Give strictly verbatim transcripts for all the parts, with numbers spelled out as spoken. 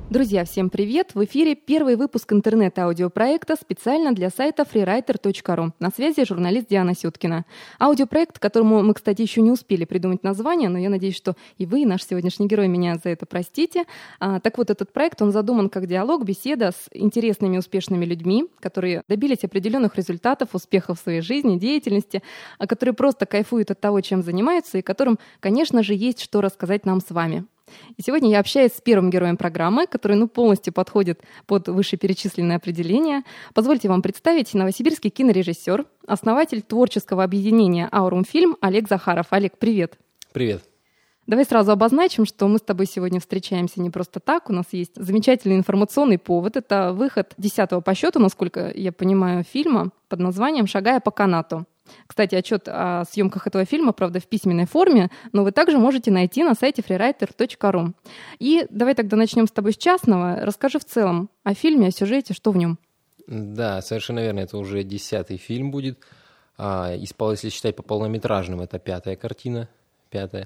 Друзья, всем привет! В эфире первый выпуск интернет-аудиопроекта специально для сайта фрирайтер точка ру. На связи журналист Диана Сюткина. Аудиопроект, которому мы, кстати, еще не успели придумать название, но я надеюсь, что и вы, и наш сегодняшний герой, меня за это простите. А, так вот, этот проект, он задуман как диалог, беседа с интересными и успешными людьми, которые добились определенных результатов, успехов в своей жизни, деятельности, а которые просто кайфуют от того, чем занимаются, и которым, конечно же, есть что рассказать нам с вами. И сегодня я общаюсь с первым героем программы, который ну, полностью подходит под вышеперечисленное определение. Позвольте вам представить новосибирский кинорежиссер, основатель творческого объединения «Аурум Фильм» Олег Захаров. Олег, привет. Привет. Давай сразу обозначим, что мы с тобой сегодня встречаемся не просто так. У нас есть замечательный информационный повод. Это выход десятого по счету, насколько я понимаю, фильма под названием «Шагая по канату». Кстати, отчет о съемках этого фильма, правда, в письменной форме, но вы также можете найти на сайте фрирайтер точка ру. И давай тогда начнем с тобой с частного. Расскажи в целом о фильме, о сюжете, что в нем. Да, совершенно верно. Это уже десятый фильм будет. А, если считать по полнометражным, это пятая картина. Пятая.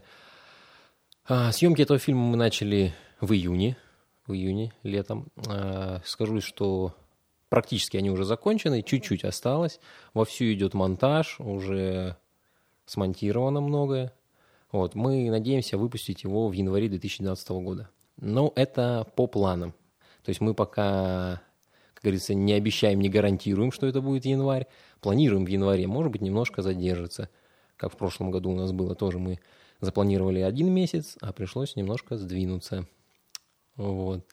А, съемки этого фильма мы начали в июне. В июне, летом. А, скажу, что... Практически они уже закончены, чуть-чуть осталось. Вовсю идет монтаж, уже смонтировано многое. Вот, мы надеемся выпустить его в январе две тысячи двенадцатого года. Но это по планам. То есть мы пока, как говорится, не обещаем, не гарантируем, что это будет январь. Планируем в январе, может быть, немножко задержится. Как в прошлом году у нас было тоже, мы запланировали один месяц, а пришлось немножко сдвинуться. Вот.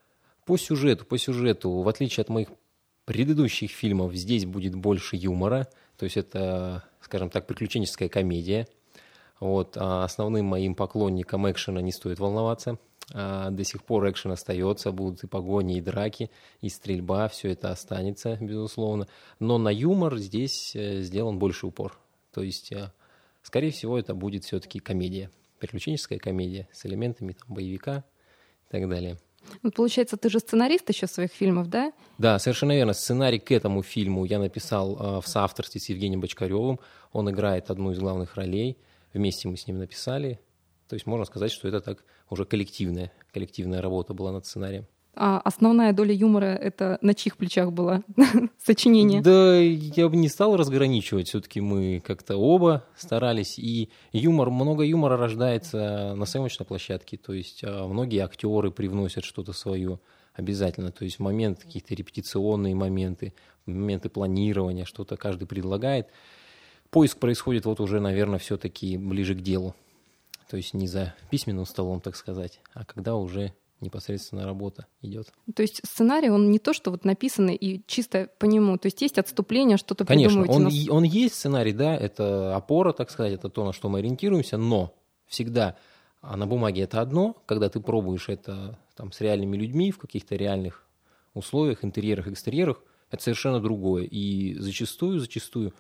По сюжету, по сюжету, в отличие от моих предыдущих фильмов, здесь будет больше юмора, то есть это, скажем так, приключенческая комедия. Вот. А основным моим поклонникам экшена не стоит волноваться. А до сих пор экшен остается, будут и погони, и драки, и стрельба, все это останется, безусловно. Но на юмор здесь сделан больше упор. То есть, скорее всего, это будет все-таки комедия, приключенческая комедия с элементами там, боевика и так далее. Вот получается, ты же сценарист еще своих фильмов, да? Да, совершенно верно. Сценарий к этому фильму я написал э, в соавторстве с Евгением Бочкаревым. Он играет одну из главных ролей. Вместе мы с ним написали. То есть можно сказать, что это так уже коллективная, коллективная работа была над сценарием. А основная доля юмора — это на чьих плечах была сочинение? Да, я бы не стал разграничивать. Все-таки мы как-то оба старались. И юмор, много юмора рождается на съемочной площадке. То есть многие актеры привносят что-то свое обязательно. То есть в момент какие-то репетиционные моменты, моменты планирования, что-то каждый предлагает. Поиск происходит вот уже, наверное, все-таки ближе к делу. То есть не за письменным столом, так сказать, а когда уже... непосредственно работа идет. То есть сценарий, он не то, что вот написанный и чисто по нему, то есть есть отступление, что-то придумываете? Конечно, он, на... он есть сценарий, да, это опора, так сказать, это то, на что мы ориентируемся, но всегда а на бумаге это одно, когда ты пробуешь это там, с реальными людьми в каких-то реальных условиях, интерьерах, экстерьерах, это совершенно другое. И зачастую, зачастую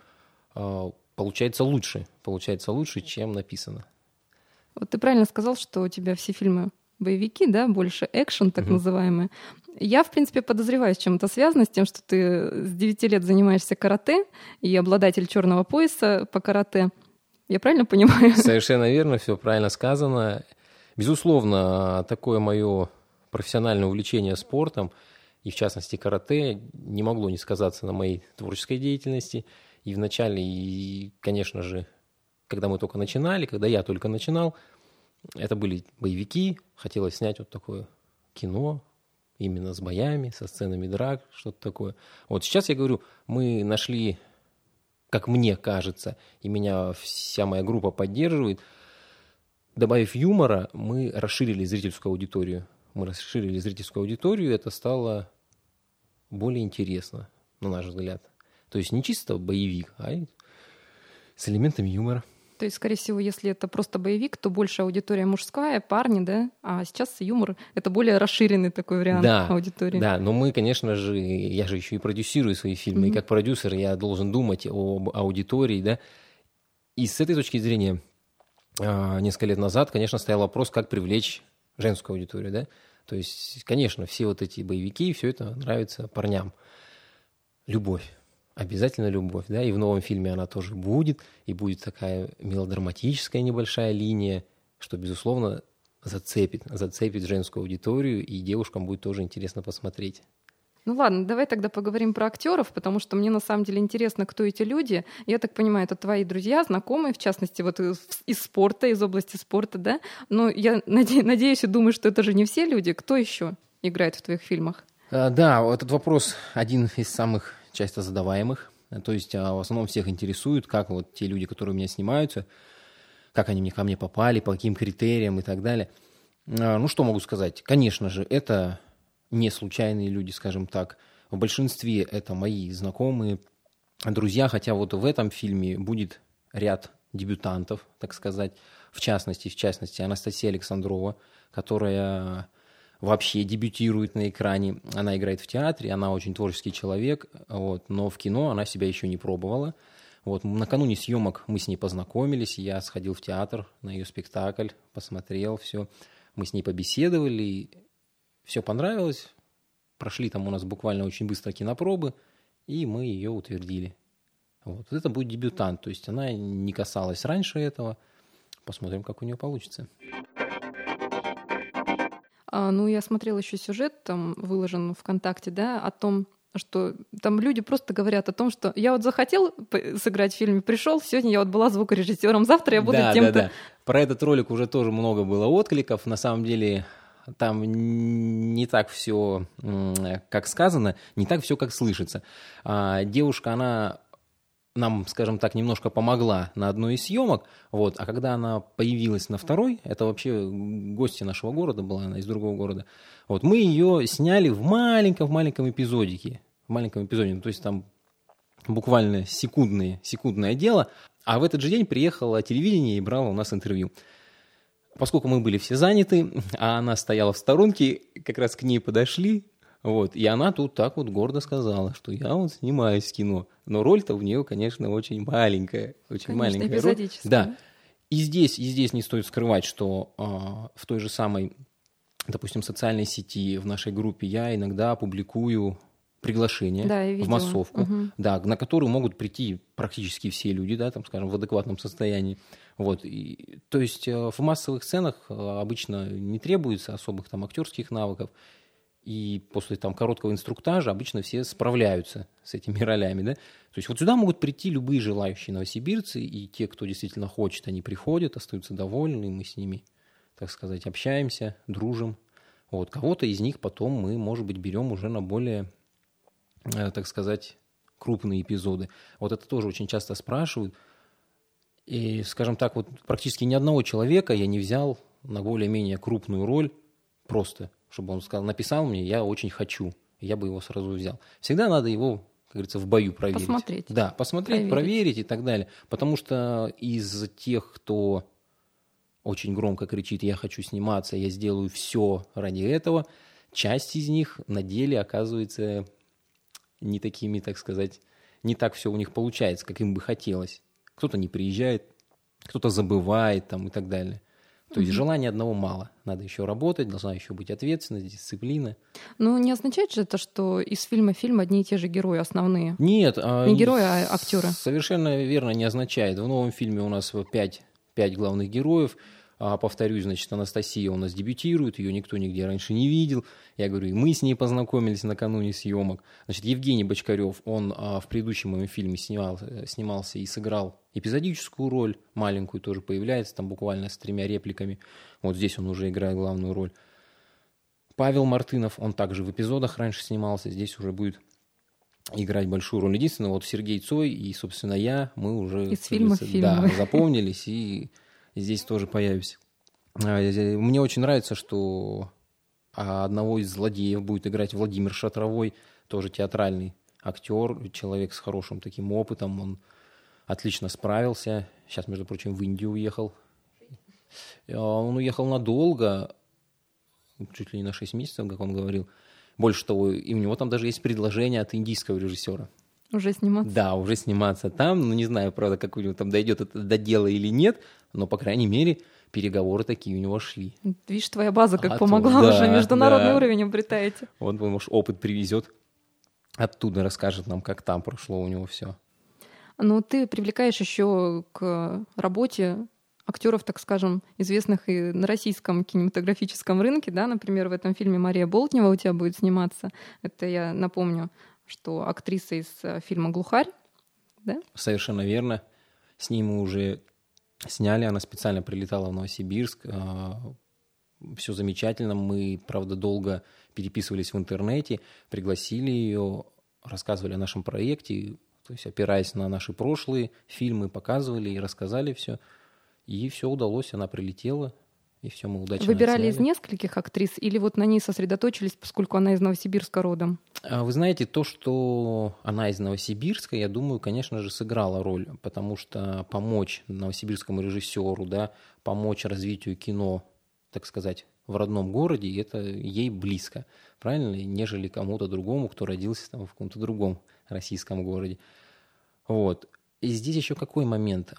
э, получается лучше, получается лучше, чем написано. Вот ты правильно сказал, что у тебя все фильмы боевики, да, больше экшен, так uh-huh. называемый. Я, в принципе, подозреваю, с чем это связано, с тем, что ты с девяти лет занимаешься карате и обладатель черного пояса по карате. Я правильно понимаю? Совершенно верно, все правильно сказано. Безусловно, такое мое профессиональное увлечение спортом, и в частности карате, не могло не сказаться на моей творческой деятельности. И вначале, и, конечно же, когда мы только начинали, когда я только начинал, это были боевики, хотелось снять вот такое кино, именно с боями, со сценами драк, что-то такое. Вот сейчас я говорю, мы нашли, как мне кажется, и меня вся моя группа поддерживает, добавив юмора, мы расширили зрительскую аудиторию. Мы расширили зрительскую аудиторию, и это стало более интересно, на наш взгляд. То есть не чисто боевик, а с элементами юмора. То есть, скорее всего, если это просто боевик, то больше аудитория мужская, парни, да? А сейчас юмор — это более расширенный такой вариант да, аудитории. Да, но мы, конечно же, я же еще и продюсирую свои фильмы, mm-hmm. и как продюсер я должен думать об аудитории, да? И с этой точки зрения несколько лет назад, конечно, стоял вопрос, как привлечь женскую аудиторию, да? То есть, конечно, все вот эти боевики, все это нравится парням. Любовь. Обязательно любовь, да, и в новом фильме она тоже будет, и будет такая мелодраматическая небольшая линия, что, безусловно, зацепит, зацепит женскую аудиторию, и девушкам будет тоже интересно посмотреть. Ну ладно, давай тогда поговорим про актеров, потому что мне на самом деле интересно, кто эти люди. Я так понимаю, это твои друзья, знакомые, в частности, вот из, из спорта, из области спорта, да? Но я наде- надеюсь и думаю, что это же не все люди. Кто еще играет в твоих фильмах? А, да, этот вопрос один из самых часто задаваемых. То есть а, в основном всех интересует, как вот те люди, которые у меня снимаются, как они мне, ко мне попали, по каким критериям и так далее. А, ну, что могу сказать? Конечно же, это не случайные люди, скажем так. В большинстве это мои знакомые, друзья, хотя вот в этом фильме будет ряд дебютантов, так сказать. В частности, в частности, Анастасия Александрова, которая вообще дебютирует на экране. Она играет в театре, она очень творческий человек, вот, но в кино она себя еще не пробовала. Вот, накануне съемок мы с ней познакомились, я сходил в театр на ее спектакль, посмотрел все. Мы с ней побеседовали, все понравилось. Прошли там у нас буквально очень быстро кинопробы, и мы ее утвердили. Вот. Это будет дебютант, то есть она не касалась раньше этого. Посмотрим, как у нее получится. А, ну, я смотрела еще сюжет, там выложен ВКонтакте, да, о том, что там люди просто говорят о том, что я вот захотел сыграть в фильме, пришел, сегодня я вот была звукорежиссером, завтра я буду да, тем-то. Да, да. Про этот ролик уже тоже много было откликов. На самом деле там не так все, как сказано, не так все, как слышится. А девушка, она нам, скажем так, немножко помогла на одной из съемок, вот, а когда она появилась на второй, это вообще гостья нашего города была, она из другого города, вот, мы ее сняли в маленьком-маленьком эпизодике, в маленьком эпизоде, то есть там буквально секундное, секундное дело, а в этот же день приехало телевидение и брало у нас интервью. Поскольку мы были все заняты, а она стояла в сторонке, как раз к ней подошли, вот, и она тут так вот гордо сказала, что я вот снимаюсь в кино. Но роль-то у нее, конечно, очень маленькая. Очень конечно, маленькая эпизодическая. роль. Да. И здесь, и здесь не стоит скрывать, что э, в той же самой, допустим, социальной сети, в нашей группе я иногда публикую приглашения да, в массовку, угу. да, на которые могут прийти практически все люди, да, там, скажем, в адекватном состоянии. Вот. И, то есть э, в массовых сценах э, обычно не требуется особых там актерских навыков. И после там короткого инструктажа обычно все справляются с этими ролями, да. То есть вот сюда могут прийти любые желающие новосибирцы, и те, кто действительно хочет, они приходят, остаются довольны, мы с ними, так сказать, общаемся, дружим. Вот. Кого-то из них потом мы, может быть, берем уже на более, э, так сказать, крупные эпизоды. Вот это тоже очень часто спрашивают. И, скажем так, вот практически ни одного человека я не взял на более-менее крупную роль просто, чтобы он сказал, написал мне, я очень хочу, я бы его сразу взял. Всегда надо его, как говорится, в бою проверить. Посмотреть. Да, посмотреть, проверить. проверить и так далее. Потому что из тех, кто очень громко кричит, я хочу сниматься, я сделаю все ради этого, часть из них на деле оказывается не такими, так сказать, не так все у них получается, как им бы хотелось. Кто-то не приезжает, кто-то забывает там, и так далее. То есть желания одного мало. Надо еще работать, должна еще быть ответственность, дисциплина. Ну, не означает же это, что из фильма в фильм одни и те же герои основные? Нет. Не герои, а актеры. Совершенно верно не означает. В новом фильме у нас пять, пять главных героев. А, повторюсь, значит, Анастасия у нас дебютирует, ее никто нигде раньше не видел. Я говорю, и мы с ней познакомились накануне съемок. Значит, Евгений Бочкарев, он а, в предыдущем моем фильме снимал, снимался и сыграл эпизодическую роль, маленькую тоже появляется, там буквально с тремя репликами. Вот здесь он уже играет главную роль. Павел Мартынов, он также в эпизодах раньше снимался, здесь уже будет играть большую роль. Единственное, вот Сергей Цой и, собственно, я, мы уже из фильма в фильм. Да, запомнились и здесь тоже появимся. Мне очень нравится, что одного из злодеев будет играть Владимир Шатровой, тоже театральный актер, человек с хорошим таким опытом, он отлично справился. Сейчас, между прочим, в Индию уехал. Он уехал надолго, чуть ли не на шесть месяцев, как он говорил. Больше того, и у него там даже есть предложение от индийского режиссера. Уже сниматься? Да, уже сниматься там. Ну, не знаю, правда, как у него там дойдет это до дела или нет, но, по крайней мере, переговоры такие у него шли. Видишь, твоя база как а помогла то, уже, да, международный да. уровень обретаете. Он, может, опыт привезет оттуда, расскажет нам, как там прошло у него все. Ну, ты привлекаешь еще к работе актеров, так скажем, известных и на российском кинематографическом рынке, да, например, в этом фильме Мария Болтнева у тебя будет сниматься. Это я напомню, что актриса из фильма «Глухарь», да? Совершенно верно. С ней мы уже сняли, она специально прилетала в Новосибирск. Все замечательно. Мы, правда, долго переписывались в интернете, пригласили ее, рассказывали о нашем проекте, то есть опираясь на наши прошлые фильмы, показывали и рассказали все. И все удалось, она прилетела, и все мы удачно Выбирали отсняли. из нескольких актрис или вот на ней сосредоточились, поскольку она из Новосибирска родом? Вы знаете, то, что она из Новосибирска, я думаю, конечно же, сыграла роль, потому что помочь новосибирскому режиссеру, да, помочь развитию кино, так сказать, в родном городе, это ей близко, правильно, нежели кому-то другому, кто родился там в каком-то другом российском городе. Вот. И здесь еще какой момент?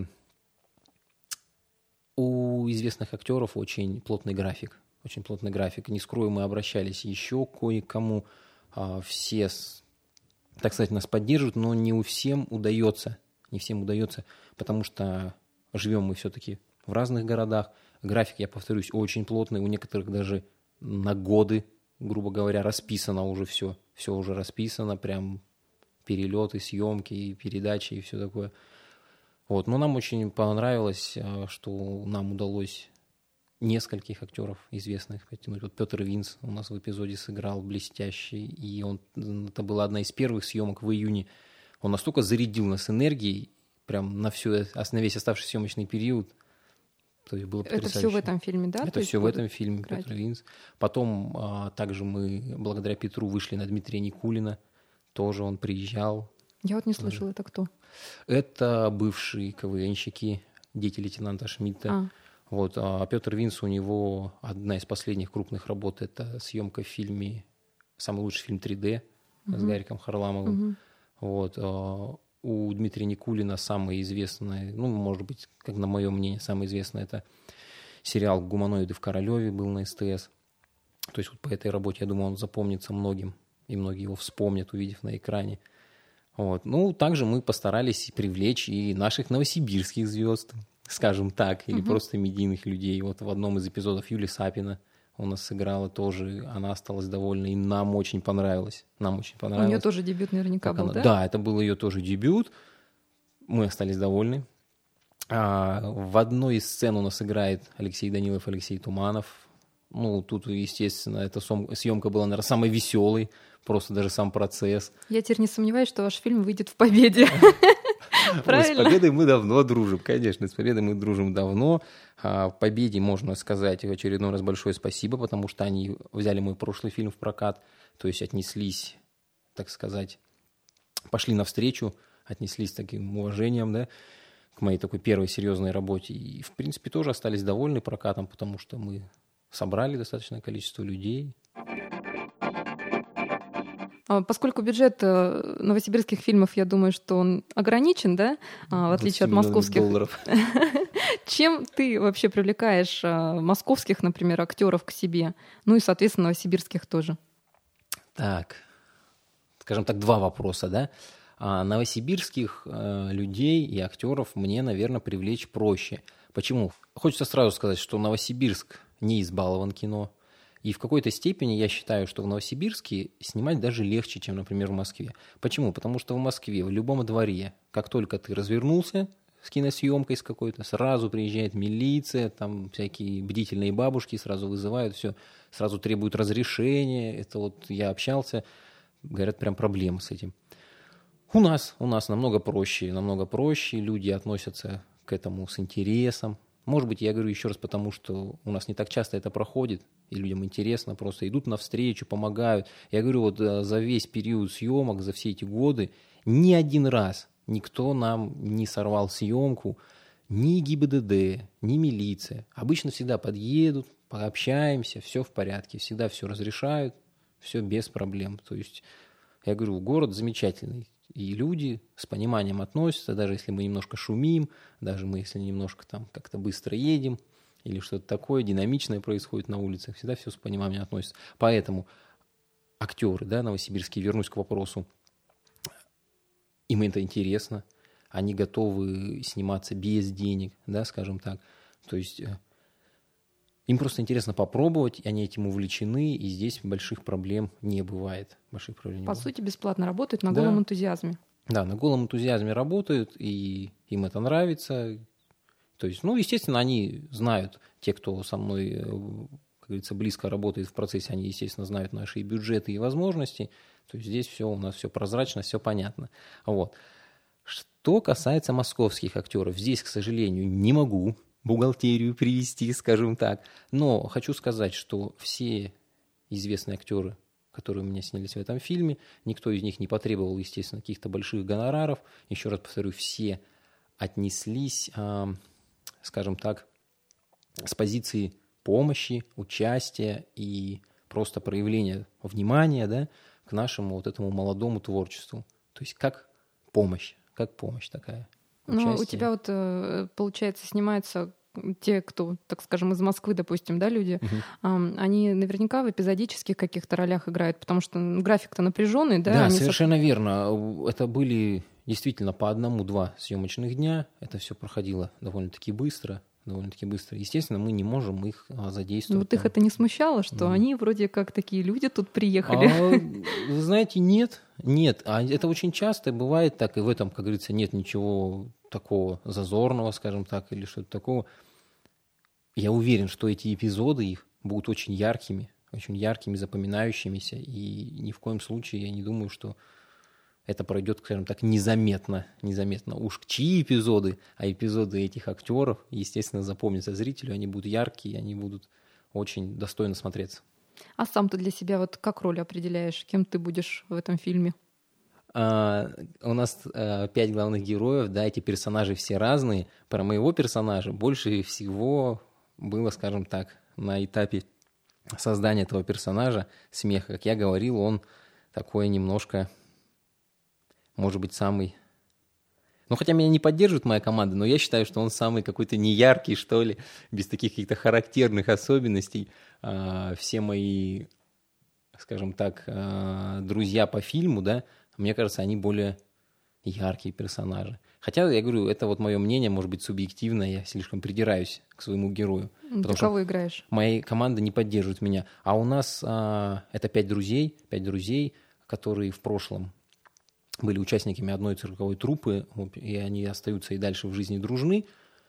У известных актеров очень плотный график, очень плотный график. Не скрою, мы обращались еще кое-кому, все, так сказать, нас поддерживают, но не у всем удается, не всем удается, потому что живем мы все-таки в разных городах. График, я повторюсь, очень плотный, у некоторых даже на годы, грубо говоря, расписано уже все, все уже расписано, прям перелеты, съемки, и передачи и все такое. Вот. Но нам очень понравилось, что нам удалось нескольких актеров известных потянуть. Вот Петр Винс у нас в эпизоде сыграл блестящий, и он, это была одна из первых съемок в июне. Он настолько зарядил нас энергией, прям на, всю, на весь оставшийся съемочный период. То есть было потрясающе. Это все в этом фильме, да? Это все в этом фильме, играть? Петр Винс. Потом а, также мы, благодаря Петру, вышли на Дмитрия Никулина. Тоже он приезжал. Я вот не слышала, это кто? Это бывшие КВНщики, дети лейтенанта Шмидта. А. Вот, а Петр Винс, у него одна из последних крупных работ — это съемка в фильме, самый лучший фильм три дэ угу. с Гариком Харламовым. Угу. Вот, а у Дмитрия Никулина самый известный, ну, может быть, как на мое мнение, самый известный — это сериал «Гуманоиды в Королеве», был на эс тэ эс. То есть вот по этой работе, я думаю, он запомнится многим, и многие его вспомнят, увидев на экране. Вот. Ну, также мы постарались привлечь и наших новосибирских звезд, скажем так, или угу. просто медийных людей. Вот в одном из эпизодов Юлия Сапина у нас сыграла тоже, она осталась довольна, и нам очень понравилось. Нам очень понравилось. У нее тоже дебют наверняка как был, она... да? Да, это был ее тоже дебют. Мы остались довольны. А в одной из сцен у нас играет Алексей Данилов, Алексей Туманов. Ну, тут, естественно, эта съемка была, наверное, самой веселой. Просто даже сам процесс. Я теперь не сомневаюсь, что ваш фильм выйдет в победе. Правильно? С победой мы давно дружим, конечно, с победой мы дружим давно. В победе можно сказать в очередной раз большое спасибо, потому что они взяли мой прошлый фильм в прокат, то есть отнеслись, так сказать, пошли навстречу, отнеслись с таким уважением, да, к моей такой первой серьезной работе. И, в принципе, тоже остались довольны прокатом, потому что мы собрали достаточное количество людей. Поскольку бюджет новосибирских фильмов, я думаю, что он ограничен, да, в отличие от московских. Долларов. Чем ты вообще привлекаешь московских, например, актеров к себе? Ну и, соответственно, новосибирских тоже. Так, скажем так, два вопроса, да. А новосибирских людей и актеров мне, наверное, привлечь проще. Почему? Хочется сразу сказать, что Новосибирск не избалован кино. И в какой-то степени я считаю, что в Новосибирске снимать даже легче, чем, например, в Москве. Почему? Потому что в Москве, в любом дворе, как только ты развернулся с киносъемкой с какой-то, сразу приезжает милиция, там всякие бдительные бабушки сразу вызывают, все, сразу требуют разрешения. Это вот я общался, говорят, прям проблемы с этим. У нас, у нас намного проще, намного проще, люди относятся к этому с интересом. Может быть, я говорю еще раз, потому что у нас не так часто это проходит, и людям интересно, просто идут навстречу, помогают. Я говорю, вот за весь период съемок, за все эти годы, ни один раз никто нам не сорвал съемку, ни ГИБДД, ни милиция. Обычно всегда подъедут, пообщаемся, все в порядке, всегда все разрешают, все без проблем. То есть, я говорю, город замечательный. И люди с пониманием относятся, даже если мы немножко шумим, даже мы если немножко там как-то быстро едем, или что-то такое динамичное происходит на улицах, всегда все с пониманием относятся. Поэтому актеры, да, новосибирские, вернусь к вопросу, им это интересно, они готовы сниматься без денег, да, скажем так. То есть им просто интересно попробовать, и они этим увлечены, и здесь больших проблем не бывает. Больших проблем не По бывает. сути, бесплатно работают на Да. голом энтузиазме. Да, на голом энтузиазме работают, и им это нравится. То есть, ну, естественно, они знают, те, кто со мной, как говорится, близко работает в процессе, они, естественно, знают наши и бюджеты, и возможности. То есть здесь все у нас все прозрачно, все понятно. Вот. Что касается московских актеров, здесь, к сожалению, не могу бухгалтерию привести, скажем так. Но хочу сказать, что все известные актеры, которые у меня снялись в этом фильме, никто из них не потребовал, естественно, каких-то больших гонораров. Еще раз повторю, все отнеслись, э, скажем так, с позиции помощи, участия и просто проявления внимания, да, к нашему вот этому молодому творчеству. То есть как помощь, как помощь такая. Ну, у тебя вот, получается, снимаются те, кто, так скажем, из Москвы, допустим, да, люди, uh-huh. они наверняка в эпизодических каких-то ролях играют, потому что график-то напряженный, да? Да, они совершенно со... верно. Это были действительно по одному-два съемочных дня. Это все проходило довольно-таки быстро. довольно-таки быстро. Естественно, мы не можем их задействовать. Вот их это не смущало, что mm. они вроде как такие люди тут приехали? А, вы знаете, нет, нет. А это очень часто бывает так, и в этом, как говорится, нет ничего такого зазорного, скажем так, или что-то такого. Я уверен, что эти эпизоды их будут очень яркими, очень яркими, запоминающимися, и ни в коем случае я не думаю, что это пройдет, скажем так, незаметно, незаметно. Уж чьи эпизоды, а эпизоды этих актеров, естественно, запомнятся зрителю, они будут яркие, они будут очень достойно смотреться. А сам ты для себя вот как роль определяешь, кем ты будешь в этом фильме? А, у нас а, пять главных героев, да, эти персонажи все разные. Про моего персонажа больше всего было, скажем так, на этапе создания этого персонажа смех. Как я говорил, он такой немножко... может быть, самый... Ну, хотя меня не поддерживает моя команда, но я считаю, что он самый какой-то неяркий, что ли, без таких каких-то характерных особенностей. А, все мои, скажем так, а, друзья по фильму, да, мне кажется, они более яркие персонажи. Хотя, я говорю, это вот мое мнение, может быть, субъективно, я слишком придираюсь к своему герою. Ты кого играешь? Моя команда не поддерживает меня. А у нас а, это пять друзей, пять друзей, которые в прошлом были участниками одной цирковой труппы, и они остаются и дальше в жизни дружны.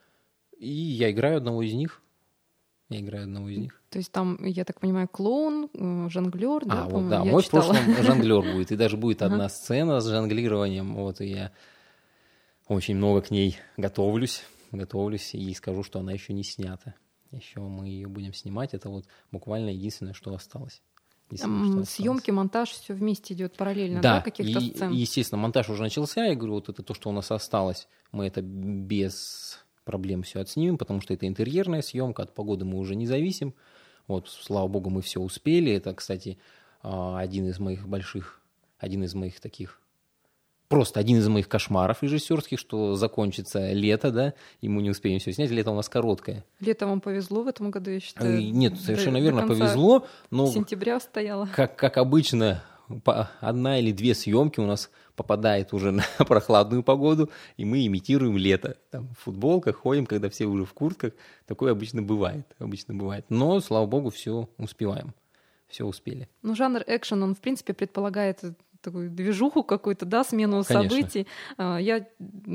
И я играю одного из них. Я играю одного из них. То есть там, я так понимаю, клоун, жонглер, да? А, вот, да, мой читала. В прошлом жонглер будет. И даже будет одна сцена с жонглированием. Вот, и я очень много к ней готовлюсь. Готовлюсь и скажу, что она еще не снята. Еще мы ее будем снимать. Это вот буквально единственное, что осталось. Там съемки, монтаж, все вместе идет параллельно, да, да, каких-то и, сцен? И, естественно, монтаж уже начался. Я говорю, вот это то, что у нас осталось, мы это без проблем все отснимем, потому что это интерьерная съемка, от погоды мы уже не зависим. Вот, слава богу, мы все успели. Это, кстати, один из моих больших, один из моих таких, просто один из моих кошмаров режиссерских, что закончится лето, да, и мы не успеем все снять. Лето у нас короткое. Лето вам повезло в этом году, я считаю. Нет, совершенно до, верно, до повезло. Но сентября стояло. Как, как обычно, одна или две съемки у нас попадает уже на прохладную погоду, и мы имитируем лето. Там, в футболках ходим, когда все уже в куртках. Такое обычно бывает. Обычно бывает. Но, слава богу, все успеваем. Все успели. Ну, жанр экшен, он, в принципе, предполагает такую движуху какую-то, да, смену Конечно. событий. Я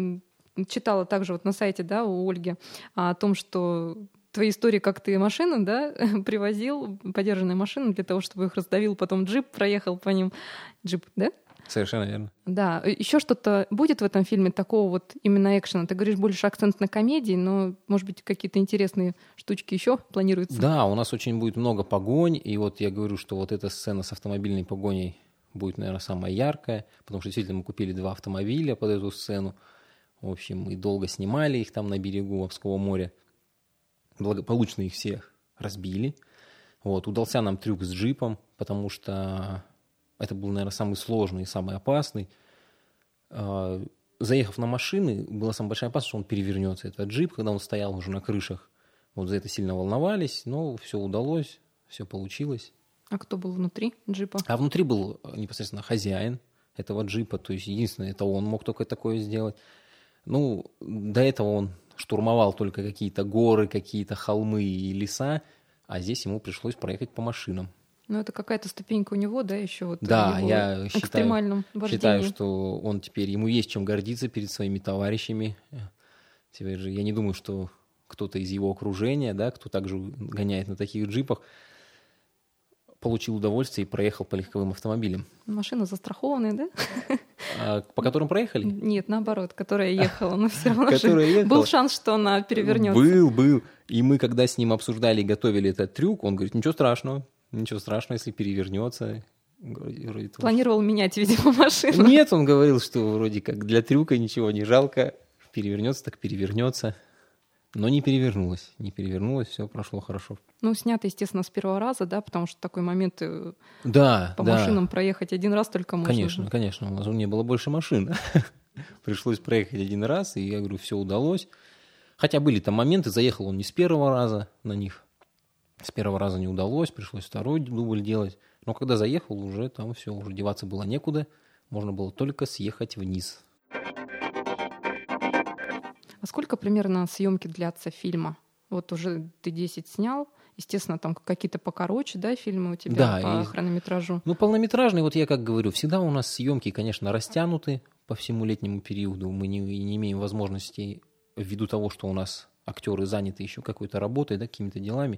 читала также вот на сайте, да, у Ольги о том, что твои истории, как ты машины, да, привозил, подержанные машины для того, чтобы их раздавил, потом джип проехал по ним. Джип, да? Совершенно верно. Да. Еще что-то будет в этом фильме такого вот именно экшена? Ты говоришь, больше акцент на комедии, но, может быть, какие-то интересные штучки еще планируются? Да, у нас очень будет много погонь, и вот я говорю, что вот эта сцена с автомобильной погоней будет, наверное, самая яркая, потому что действительно мы купили два автомобиля под эту сцену. В общем, мы долго снимали их там на берегу Обского моря. Благополучно их всех разбили. Вот. Удался нам трюк с джипом, потому что это был, наверное, самый сложный и самый опасный. Заехав на машины, была самая большая опасность, что он перевернется, этот джип, когда он стоял уже на крышах. Вот за это сильно волновались, но все удалось, все получилось. А кто был внутри джипа? А внутри был непосредственно хозяин этого джипа, то есть единственное, это он мог только такое сделать. Ну, до этого он штурмовал только какие-то горы, какие-то холмы и леса, а здесь ему пришлось проехать по машинам. Ну, это какая-то ступенька у него, да, еще вот Да, в его я считаю, экстремальном вождении. считаю, что он теперь, ему есть чем гордиться перед своими товарищами. Теперь же я не думаю, что кто-то из его окружения, да, кто также гоняет на таких джипах, получил удовольствие и проехал по легковым автомобилям. Машина застрахованная, да? А, по которым проехали? Нет, наоборот, которая ехала, но все равно Которая же ехала. был шанс, что она перевернется. Был, был. И мы, когда с ним обсуждали и готовили этот трюк, он говорит, ничего страшного, ничего страшного, если перевернется. Вроде, вроде того, Планировал что... менять, видимо, машину. Нет, он говорил, что вроде как для трюка ничего не жалко, перевернется, так перевернется. Но не перевернулось, не перевернулось, все прошло хорошо. Ну, снято, естественно, с первого раза, да, потому что такой момент да, по да. машинам проехать один раз только можно. Конечно, конечно, у нас не было больше машин. Пришлось проехать один раз, и я говорю, все удалось. Хотя были там моменты, заехал он не с первого раза на них. С первого раза не удалось, пришлось второй дубль делать. Но когда заехал, уже там все, уже деваться было некуда. Можно было только съехать вниз. А сколько примерно съемки длятся фильма? Вот уже ты десять снял, естественно, там какие-то покороче, да, фильмы у тебя да, по и... хронометражу? Ну, полнометражный, вот я как говорю, всегда у нас съемки, конечно, растянуты по всему летнему периоду. Мы не, не имеем возможности, ввиду того, что у нас актеры заняты еще какой-то работой, да, какими-то делами,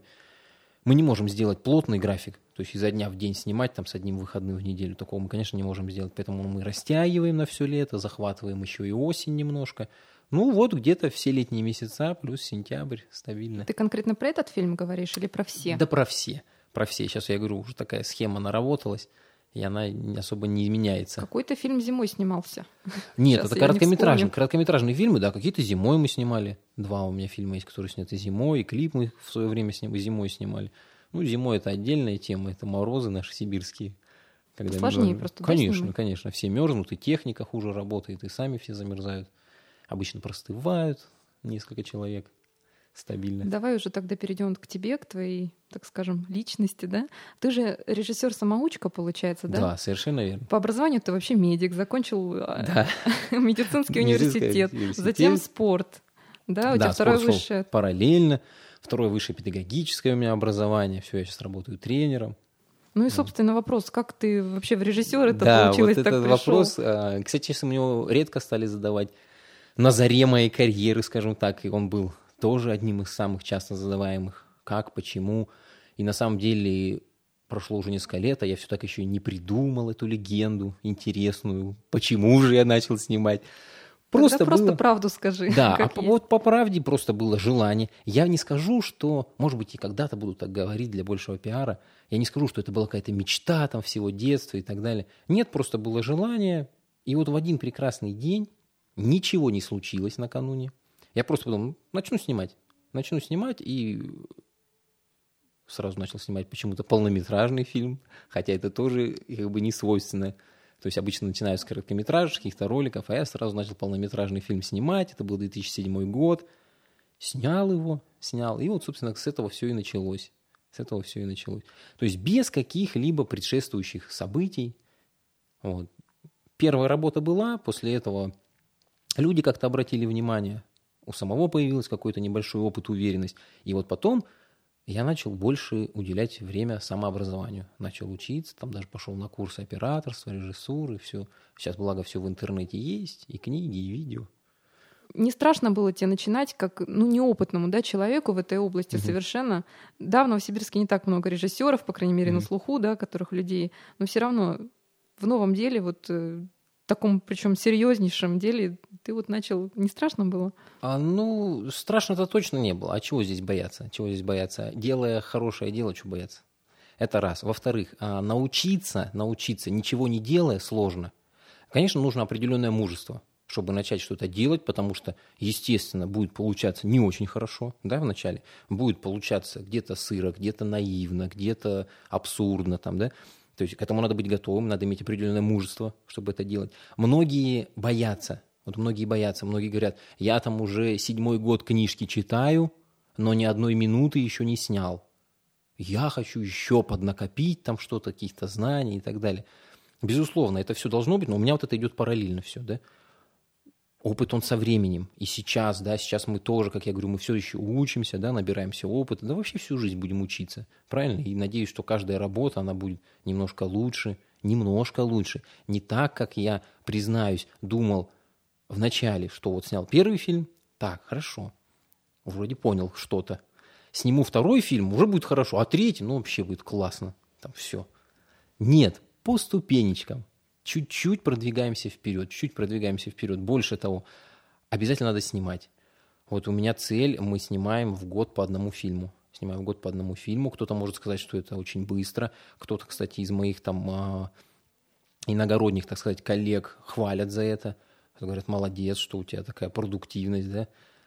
мы не можем сделать плотный график, то есть изо дня в день снимать там с одним выходным в неделю. Такого мы, конечно, не можем сделать, поэтому мы растягиваем на все лето, захватываем еще и осень немножко. Ну вот где-то все летние месяца плюс сентябрь стабильно. Ты конкретно про этот фильм говоришь или про все? Да про все, про все. Сейчас я говорю, уже такая схема наработалась, и она особо не изменяется. Какой-то фильм зимой снимался. Нет, Сейчас это я короткометражные. Короткометражные фильмы, да, какие-то зимой мы снимали. Два у меня фильма есть, которые сняты зимой, и клип мы в свое время сни- зимой снимали. Ну, зимой это отдельная тема, это морозы наши сибирские. Когда сложнее мерзнут. просто, да, Конечно, снимать? конечно. Все мерзнут, и техника хуже работает, и сами все замерзают. Обычно простывают несколько человек стабильно. Давай уже тогда перейдем к тебе, к твоей, так скажем, личности, да? Ты же режиссер-самоучка, получается, да? Да, совершенно верно. По образованию ты вообще медик, закончил Да. медицинский университет, университет. затем спорт, да? У Да, тебя второе спорт шел высшее. параллельно. Второе высшее педагогическое у меня образование. Все, я сейчас работаю тренером. Ну и, собственно, вопрос, как ты вообще в режиссеры-то Да, получилось, вот так этот пришел? вопрос, а, кстати, честно, мне его редко стали задавать. На заре моей карьеры, скажем так, и он был тоже одним из самых часто задаваемых. Как, почему? И на самом деле прошло уже несколько лет, а я все так еще и не придумал эту легенду интересную. Почему же я начал снимать? Просто, Тогда просто было... правду скажи. Да, а как по- есть. вот по правде просто было желание. Я не скажу, что, может быть, и когда-то буду так говорить для большего пиара, я не скажу, что это была какая-то мечта там всего детства и так далее. Нет, просто было желание. И вот в один прекрасный день ничего не случилось накануне. Я просто подумал, ну, начну снимать. Начну снимать и сразу начал снимать почему-то полнометражный фильм, хотя это тоже как бы не свойственно. То есть обычно начинаю с короткометражек, каких-то роликов, а я сразу начал полнометражный фильм снимать. Это был две тысячи седьмой год. Снял его, снял. И вот, собственно, с этого все и началось. С этого все и началось. То есть без каких-либо предшествующих событий. Вот. Первая работа была, после этого люди как-то обратили внимание. У самого появился какой-то небольшой опыт, уверенность. И вот потом я начал больше уделять время самообразованию. Начал учиться, там даже пошел на курсы операторства, режиссуры, все. Сейчас, благо, все в интернете есть, и книги, и видео. Не страшно было тебе начинать как, ну, неопытному, да, человеку в этой области Мгм. совершенно. Да, в Новосибирске не так много режиссеров, по крайней мере, на Мгм. слуху, да, которых людей, но все равно в новом деле, вот э, таком, причем серьезнейшем деле, ты вот начал, не страшно было? А, ну, страшно-то точно не было. А чего здесь бояться? Чего здесь бояться? Делая хорошее дело, чего бояться? Это раз. Во-вторых, а, научиться, научиться, ничего не делая, сложно. Конечно, нужно определенное мужество, чтобы начать что-то делать, потому что, естественно, будет получаться не очень хорошо, да, вначале. Будет получаться где-то сыро, где-то наивно, где-то абсурдно, там, да. То есть к этому надо быть готовым, надо иметь определенное мужество, чтобы это делать. Многие боятся, вот многие боятся, многие говорят, я там уже седьмой год книжки читаю, но ни одной минуты еще не снял. Я хочу еще поднакопить там что-то, каких-то знаний и так далее. Безусловно, это все должно быть, но у меня вот это идет параллельно все, да. Опыт, он со временем. И сейчас, да, сейчас мы тоже, как я говорю, мы все еще учимся, да, набираемся опыта. Да вообще всю жизнь будем учиться, правильно? И надеюсь, что каждая работа, она будет немножко лучше, немножко лучше. Не так, как я, признаюсь, думал в начале, что вот снял первый фильм, так, хорошо, вроде понял что-то. Сниму второй фильм, уже будет хорошо, а третий, ну, вообще будет классно. Там все. Нет, по ступенечкам. Чуть-чуть продвигаемся вперед, чуть-чуть продвигаемся вперед. Больше того, обязательно надо снимать. Вот у меня цель, мы снимаем в год по одному фильму. Снимаем в год по одному фильму. Кто-то может сказать, что это очень быстро. Кто-то, кстати, из моих там а, иногородних, так сказать, коллег хвалят за это. Говорят, молодец, что у тебя такая продуктивность, да.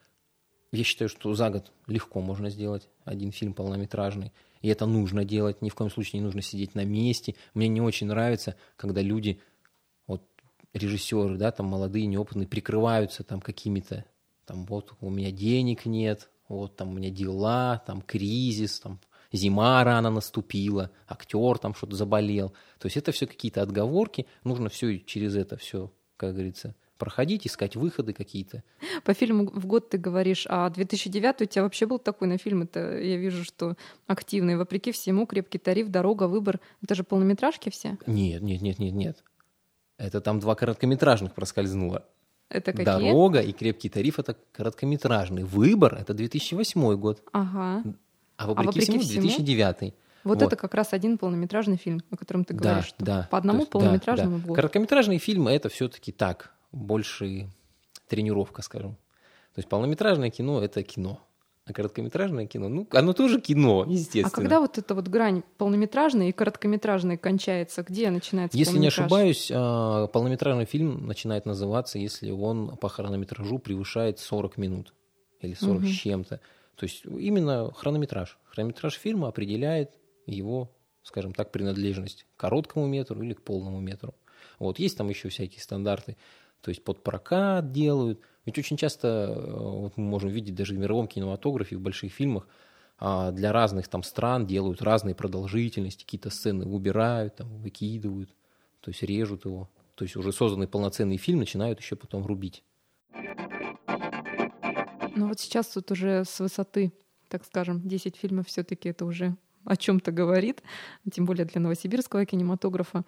Я считаю, что за год легко можно сделать один фильм полнометражный. И это нужно делать. Ни в коем случае не нужно сидеть на месте. Мне не очень нравится, когда люди, вот режиссеры, да, там молодые, неопытные, прикрываются там какими-то, там вот у меня денег нет, вот там у меня дела, там кризис, там зима рано наступила, актер там что-то заболел. То есть это все какие-то отговорки. Нужно все через это все, как говорится, проходить, искать выходы какие-то. По фильму в год ты говоришь, а две тысячи девятый у тебя вообще был такой на фильмы-то, я вижу, что активный. Вопреки всему, «Крепкий тариф», «Дорога», «Выбор». Это же полнометражки все? Нет, нет, нет, нет, нет. Это там два короткометражных проскользнуло. Это какие? «Дорога» и «Крепкий тариф» — это короткометражный. «Выбор» — это две тысячи восьмой год. Ага. А «Вопреки, а вопреки всему» всему две тысячи девятый. Вот, Вот это как раз один полнометражный фильм, о котором ты да, говоришь. Что да. по одному есть, полнометражному да, в год. да. Короткометражные фильмы — это все-таки так, больше тренировка, скажем. То есть полнометражное кино — это кино. А короткометражное кино, ну, оно тоже кино, естественно. А когда вот эта вот грань полнометражной и короткометражной кончается? Где начинается Если не полнометраж? ошибаюсь, полнометражный фильм начинает называться, если он по хронометражу превышает сорок минут или сорок Мгм. с чем-то. То есть именно хронометраж. Хронометраж фильма определяет его, скажем так, принадлежность к короткому метру или к полному метру. Вот. Есть там еще всякие стандарты. То есть под прокат делают. Ведь очень часто вот мы можем видеть даже в мировом кинематографе, в больших фильмах, для разных там стран делают разные продолжительности, какие-то сцены убирают, там, выкидывают, то есть режут его. То есть уже созданный полноценный фильм начинают еще потом рубить. Ну вот сейчас вот уже с высоты, так скажем, десять фильмов все-таки это уже о чем-то говорит, тем более для новосибирского кинематографа.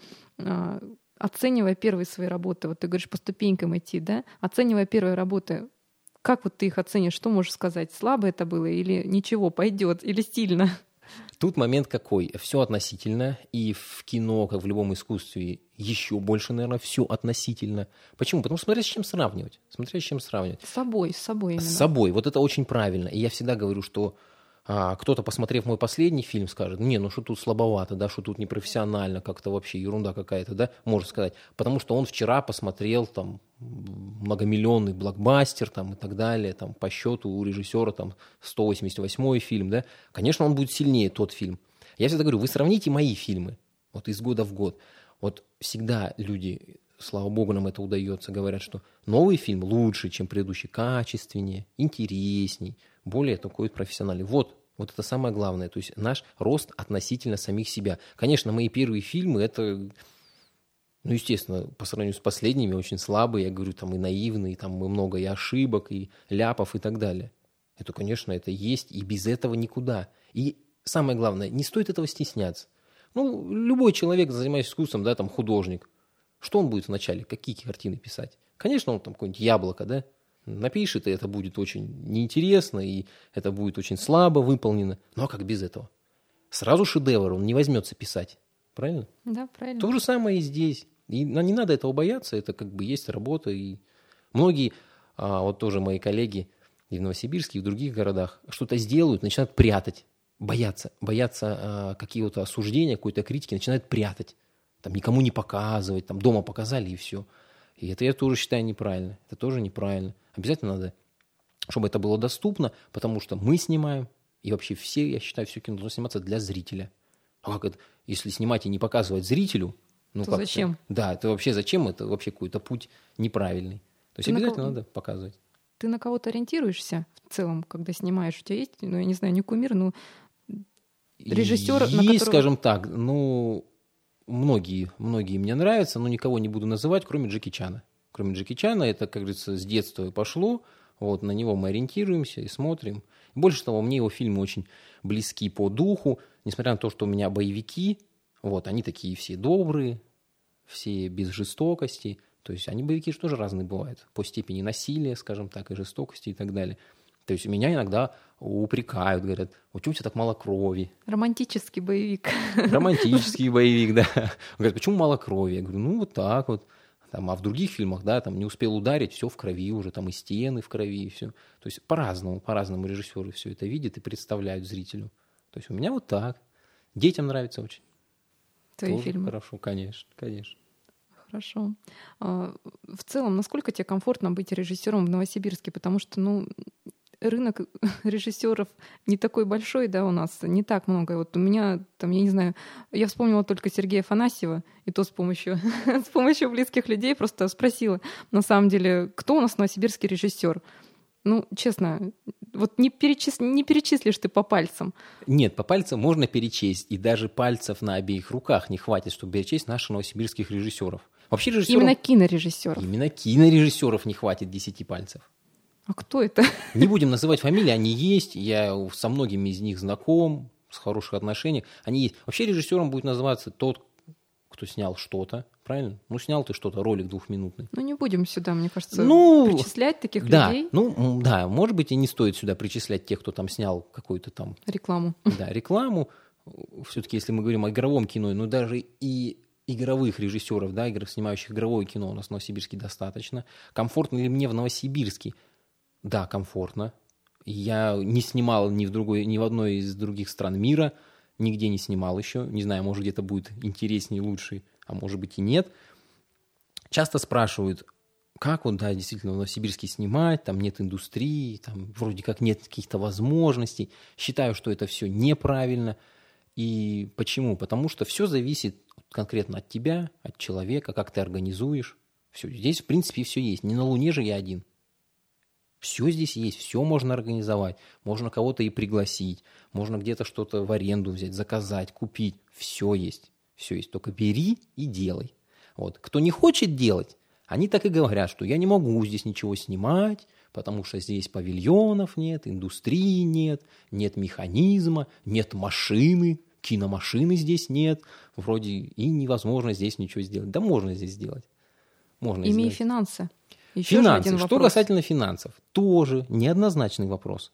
Оценивая первые свои работы, вот ты говоришь, по ступенькам идти, да? Оценивая первые работы, как вот ты их оценишь? Что можешь сказать? Слабо это было или ничего, пойдет, или стильно? Тут момент какой? Все относительно. И в кино, как в любом искусстве, еще больше, наверное, все относительно. Почему? Потому что смотря с чем сравнивать. Смотря с чем сравнивать. С собой, с собой именно. С собой. Вот это очень правильно. И я всегда говорю, что а, кто-то, посмотрев мой последний фильм, скажет, не, ну что тут слабовато, да, что тут непрофессионально, как-то вообще ерунда какая-то, да, может сказать. Потому что он вчера посмотрел там многомиллионный блокбастер там, и так далее, там, по счету у режиссера там, сто восемьдесят восьмой фильм, да, конечно, он будет сильнее, тот фильм. Я всегда говорю, вы сравните мои фильмы, вот из года в год. Вот всегда люди, слава богу, нам это удается, говорят, что новый фильм лучше, чем предыдущий, качественнее, интересней, более такой профессиональный. Вот, вот это самое главное, то есть наш рост относительно самих себя. Конечно, мои первые фильмы, это... Ну, естественно, по сравнению с последними очень слабые, я говорю, там и наивные, там и много и ошибок, и ляпов и так далее. Это, конечно, это есть, и без этого никуда. И самое главное, не стоит этого стесняться. Ну, любой человек, занимающийся искусством, да, там художник, что он будет вначале, какие картины писать? Конечно, он там какое-нибудь яблоко, да, напишет, и это будет очень неинтересно, и это будет очень слабо выполнено. Ну, а как без этого? Сразу шедевр он не возьмется писать. Правильно? Да, правильно. То же самое и здесь. И не надо этого бояться, это как бы есть работа. И многие, а, вот тоже мои коллеги и в Новосибирске, и в других городах, что-то сделают, начинают прятать, боятся, боятся а, какие-то осуждения, какой-то критики, начинают прятать. Там никому не показывать, там дома показали и все. И это я тоже считаю неправильно. Это тоже неправильно. Обязательно надо, чтобы это было доступно, потому что мы снимаем, и вообще все, я считаю, все кино должно сниматься для зрителя. А как это, если снимать и не показывать зрителю, ну то как зачем? Да, это вообще зачем? Это вообще какой-то путь неправильный. То есть Ты обязательно кого... надо показывать. Ты на кого-то ориентируешься в целом, когда снимаешь? У тебя есть, ну, я не знаю, не кумир, но режиссер, Есть, на которого... скажем так, ну, многие, многие мне нравятся, но никого не буду называть, кроме Джеки Чана. кроме Джеки Чана. Это, как говорится, с детства и пошло. Вот, на него мы ориентируемся и смотрим. Больше того, мне его фильмы очень близки по духу, несмотря на то, что у меня боевики, вот, они такие все добрые, все без жестокости. То есть они боевики же тоже разные бывают, по степени насилия, скажем так, и жестокости и так далее. То есть меня иногда упрекают, говорят, вот почему у тебя так мало крови? Романтический боевик. Романтический боевик, да. Говорят, почему мало крови? Я говорю, ну вот так вот. Там, а в других фильмах, да, там не успел ударить, все в крови уже, там и стены в крови, и все. То есть по-разному, по-разному режиссеры все это видят и представляют зрителю. То есть у меня вот так. Детям нравится очень. Твои Тоже фильмы. хорошо, конечно, конечно. Хорошо. А, в целом, насколько тебе комфортно быть режиссером в Новосибирске? Потому что, ну, рынок режиссеров не такой большой, да, у нас не так много. Вот у меня, там, я не знаю, я вспомнила только Сергея Афанасьева, и то с помощью, с помощью близких людей просто спросила, на самом деле, кто у нас новосибирский режиссер? Ну, честно, вот не, перечис... не перечислишь ты по пальцам. Нет, по пальцам можно перечесть, и даже пальцев на обеих руках не хватит, чтобы перечесть наших новосибирских режиссеров. Вообще режиссеров... Именно кинорежиссеров. Именно кинорежиссеров не хватит десяти пальцев. А кто это? Не будем называть фамилии, они есть, я со многими из них знаком, с хороших отношений, они есть. Вообще режиссером будет называться тот, кто снял что-то, правильно? Ну, снял ты что-то, ролик двухминутный. Ну, не будем сюда, мне кажется, ну, причислять таких да, людей. Ну, да, может быть, и не стоит сюда причислять тех, кто там снял какую-то там... Рекламу. Да, рекламу. Все-таки, если мы говорим о игровом кино, ну, даже и игровых режиссеров, да, игр, снимающих игровое кино у нас в Новосибирске достаточно. Комфортно ли мне в Новосибирске? Да, комфортно. Я не снимал ни в, другой, ни в одной из других стран мира, нигде не снимал еще. Не знаю, может, где-то будет интереснее, лучше, а может быть и нет. Часто спрашивают, как вот, да, действительно в Новосибирске снимать, там нет индустрии, там вроде как нет каких-то возможностей. Считаю, что это все неправильно. И почему? Потому что все зависит конкретно от тебя, от человека, как ты организуешь. Все. Здесь, в принципе, все есть. Не на Луне же я один. Все здесь есть, все можно организовать. Можно кого-то и пригласить, можно где-то что-то в аренду взять, заказать, купить. Все есть, все есть. Только бери и делай. Вот. Кто не хочет делать, они так и говорят, что я не могу здесь ничего снимать, потому что здесь павильонов нет, индустрии нет, нет механизма, нет машины, киномашины здесь нет. Вроде и невозможно здесь ничего сделать. Да можно здесь сделать. Можно Имей сделать. финансы. Еще Финансы. один Что вопрос. касательно финансов, тоже неоднозначный вопрос.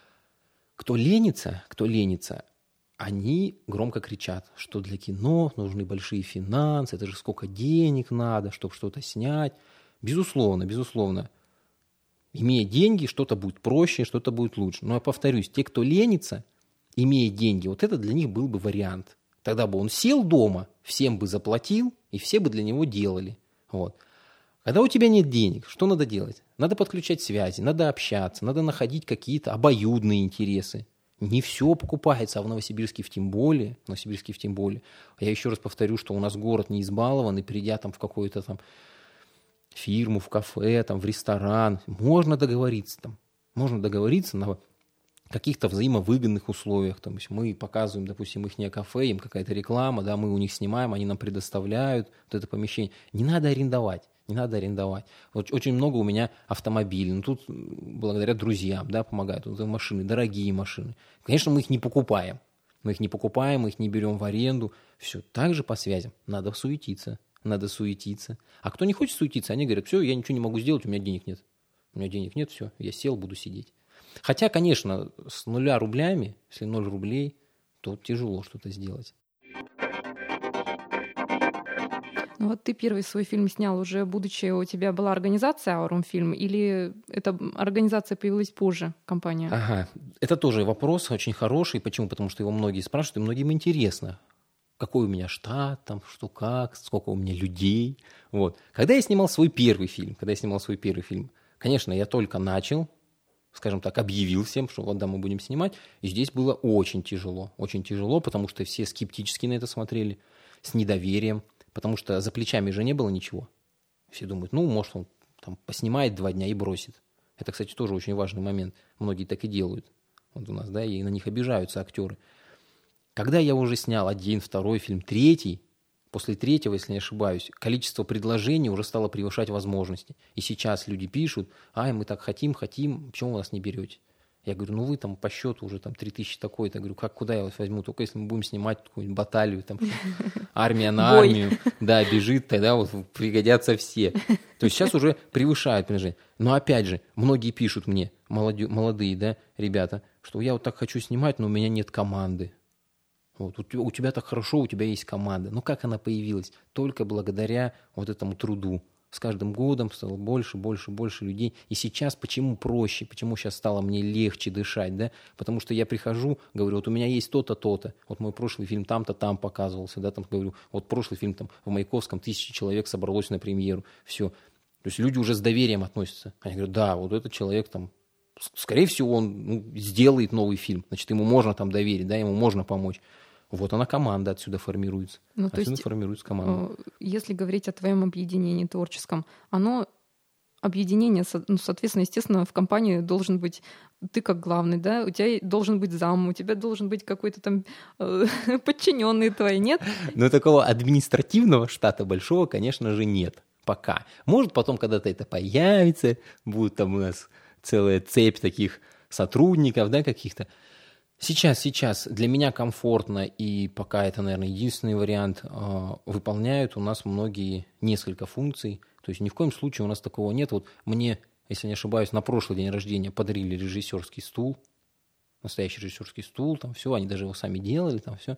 Кто ленится, кто ленится, они громко кричат, что для кино нужны большие финансы, это же сколько денег надо, чтобы что-то снять. Безусловно, безусловно. Имея деньги, что-то будет проще, что-то будет лучше. Но я повторюсь, те, кто ленится, имея деньги, вот это для них был бы вариант. Тогда бы он сел дома, всем бы заплатил, и все бы для него делали. Вот. Когда у тебя нет денег, что надо делать? Надо подключать связи, надо общаться, надо находить какие-то обоюдные интересы. Не все покупается, а в Новосибирске в тем более. В Новосибирске в тем более. Я еще раз повторю, что у нас город не избалован, и придя там в какую-то там фирму, в кафе, там, в ресторан, можно договориться там. Можно договориться на каких-то взаимовыгодных условиях. Там, мы показываем, допустим, их кафе, им какая-то реклама, да, мы у них снимаем, они нам предоставляют вот это помещение. Не надо арендовать. Не надо арендовать. Вот очень много у меня автомобилей. Ну, тут благодаря друзьям, да, помогают. Вот машины, дорогие машины. Конечно, мы их не покупаем. Мы их не покупаем, мы их не берем в аренду. Все так же по связям. Надо суетиться. Надо суетиться. А кто не хочет суетиться, они говорят, все, я ничего не могу сделать, у меня денег нет. У меня денег нет, все, я сел, буду сидеть. Хотя, конечно, с нуля рублями, если ноль рублей, то тяжело что-то сделать. Ну вот ты первый свой фильм снял уже, будучи у тебя была организация Aurum Film, или эта организация появилась позже, компания? Ага, это тоже вопрос очень хороший. Почему? Потому что его многие спрашивают, и многим интересно, какой у меня штат, там, что как, сколько у меня людей. Вот. Когда я снимал свой первый фильм, когда я снимал свой первый фильм, конечно, я только начал, скажем так, объявил всем, что вот да, мы будем снимать, и здесь было очень тяжело, очень тяжело, потому что все скептически на это смотрели, с недоверием. Потому что за плечами же не было ничего. Все думают, ну, может, он там поснимает два дня и бросит. Это, кстати, тоже очень важный момент. Многие так и делают. Вот у нас, да, и на них обижаются актеры. Когда я уже снял один, второй фильм, третий, После третьего, если не ошибаюсь, количество предложений уже стало превышать возможности. И сейчас люди пишут: ай, мы так хотим, хотим, почему вы нас не берете? Я говорю: ну вы там по счету уже там три тысячи такой-то. Я говорю: как, куда я вас возьму? Только если мы будем снимать какую-нибудь баталию, там, армия на армию, да, бежит, тогда вот пригодятся все. То есть сейчас уже превышают предложение. Но опять же, многие пишут мне, молодые, молодые, да, ребята, что я вот так хочу снимать, но у меня нет команды. Вот, у, тебя, у тебя так хорошо, у тебя есть команда. Но как она появилась? Только благодаря вот этому труду. С каждым годом стало больше, больше, больше людей. И сейчас почему проще? Почему сейчас стало мне легче дышать? Да? Потому что я прихожу, говорю: вот у меня есть то-то, то-то. Вот мой прошлый фильм там-то, там показывался. Да? Там, говорю, вот прошлый фильм там в Маяковском тысяча человек собралось на премьеру. Все. То есть люди уже с доверием относятся. Они говорят: да, вот этот человек там, скорее всего, он ну, сделает новый фильм. Значит, ему можно там доверить, да, ему можно помочь. Вот она, команда отсюда формируется. Ну, отсюда то есть, формируется команда. Если говорить о твоем объединении творческом, оно, объединение, ну, соответственно, естественно, в компании должен быть ты как главный, да, у тебя должен быть зам, у тебя должен быть какой-то там э, подчиненный твой, нет? Но такого административного штата большого, конечно же, нет пока. Может, потом когда-то это появится, будет там у нас целая цепь таких сотрудников, да, каких-то. Сейчас, сейчас для меня комфортно, и пока это, наверное, единственный вариант, э, выполняют у нас многие несколько функций. То есть ни в коем случае у нас такого нет. Вот мне, если не ошибаюсь, на прошлый день рождения подарили режиссерский стул, настоящий режиссерский стул, там все, они даже его сами делали, там все.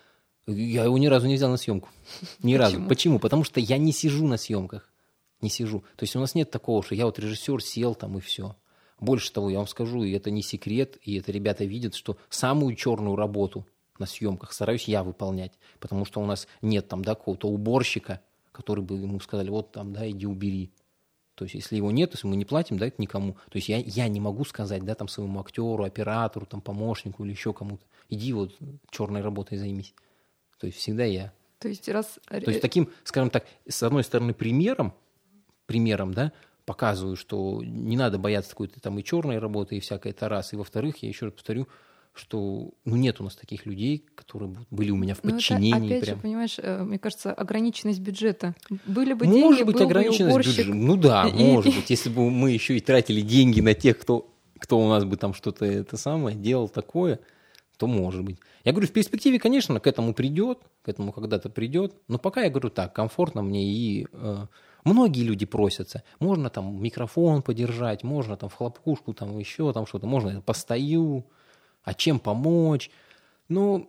Я его ни разу не взял на съемку. Ни Почему? разу. Почему? Потому что я не сижу на съемках. Не сижу. То есть у нас нет такого, что я вот режиссер сел там и все. Больше того, я вам скажу, и это не секрет, и это ребята видят, что самую черную работу на съемках стараюсь я выполнять, потому что у нас нет там, да, какого-то уборщика, который бы ему сказали: вот там, да, иди убери. То есть если его нет, если мы не платим, да, это никому. То есть я, я не могу сказать, да, там своему актеру, оператору, там, помощнику или еще кому-то: иди вот черной работой займись. То есть всегда я. То есть раз... То есть таким, скажем так, с одной стороны примером, примером, да, показываю, что не надо бояться какой-то там и черной работы, и всякой, это раз. И во-вторых, я еще раз повторю, что ну, нет у нас таких людей, которые были у меня в подчинении. Но это, опять прям. же, понимаешь, мне кажется, ограниченность бюджета. Были бы может деньги, быть, был ограниченность бы уборщик. бюджета. Ну да, и, может и... быть. Если бы мы еще и тратили деньги на тех, кто, кто у нас бы там что-то это самое делал такое, то может быть. Я говорю, в перспективе, конечно, к этому придет, к этому когда-то придет. Но пока я говорю так, комфортно мне и... Э, Многие люди просятся, можно там микрофон подержать, можно там в хлопушку, там еще там что-то, можно я постою, а чем помочь? Ну,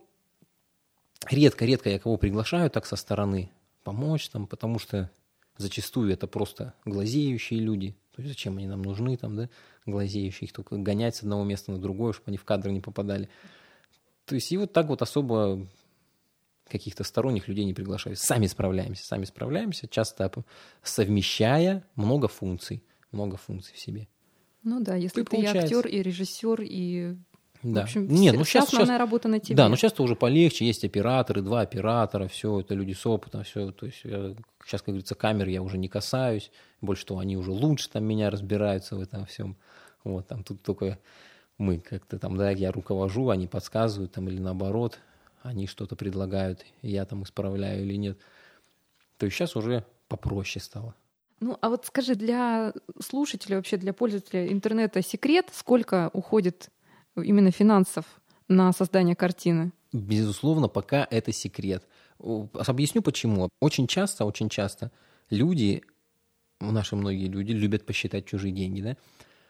редко-редко я кого приглашаю так со стороны помочь, там, потому что зачастую это просто глазеющие люди. То есть зачем они нам нужны, там, да, глазеющие, их только гонять с одного места на другое, чтобы они в кадр не попадали. То есть и вот так вот особо... каких-то сторонних людей не приглашаю. Сами справляемся, сами справляемся, часто совмещая много функций, много функций в себе. Ну да, если ты, ты и актер, и режиссер, и да. в общем, Нет, вся, ну сейчас, основная сейчас, работа на тебе. Да, но сейчас-то уже полегче, есть операторы, два оператора, все, это люди с опытом, все. То есть я, сейчас, как говорится, камер я уже не касаюсь, больше того, они уже лучше там меня разбираются в этом всем. Вот, там тут только мы как-то там, да, я руковожу, они подсказывают там или наоборот. Они что-то предлагают, и я там исправляю или нет. То есть сейчас уже попроще стало. Ну, а вот скажи, для слушателя, вообще для пользователя интернета секрет, сколько уходит именно финансов на создание картины? Безусловно, пока это секрет. Объясню почему. Очень часто, очень часто люди, наши многие люди любят посчитать чужие деньги, да?